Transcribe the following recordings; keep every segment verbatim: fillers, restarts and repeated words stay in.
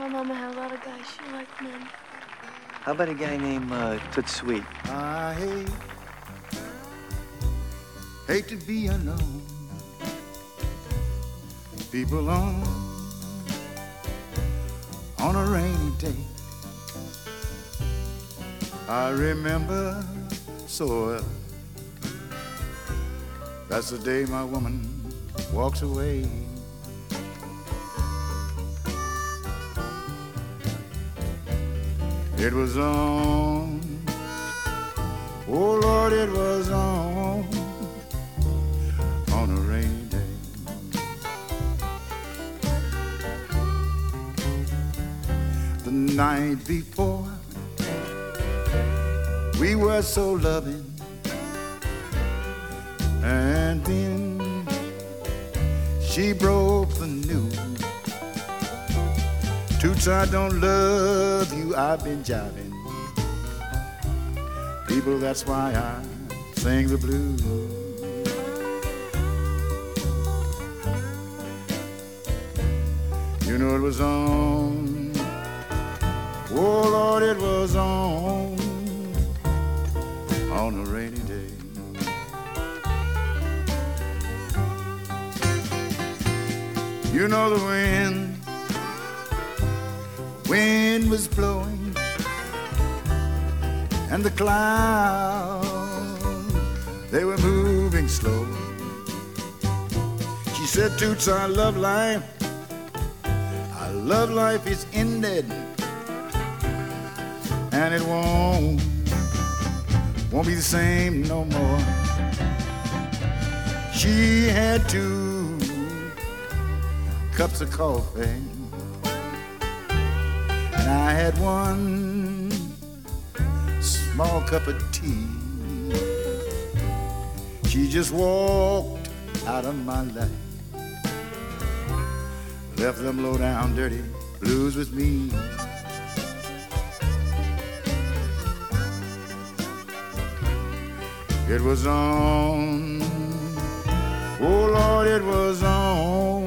My mama had a lot of guys. She liked men. How about a guy named uh, Toot Sweet? I hate, hate to be alone. People on, on a rainy day. I remember so well. That's the day my woman walks away. It was on, oh Lord, it was on, on a rainy day. The night before, we were so loving, and then she broke the news. Toots, I don't love you, I've been jiving. People, that's why I sing the blues. You know it was on, oh Lord, it was on, on a rainy day. You know the wind, wind was blowing, and the clouds, they were moving slow. She said, Toots, our love life, our love life is ended, and it won't, won't be the same no more. She had two cups of coffee, and I had one small cup of tea. She just walked out of my life, left them low down dirty blues with me. It was on, oh Lord, it was on,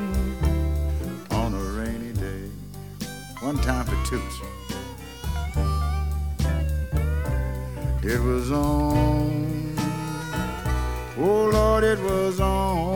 on a rainy day. One time for Toots. It was on, oh Lord, it was on.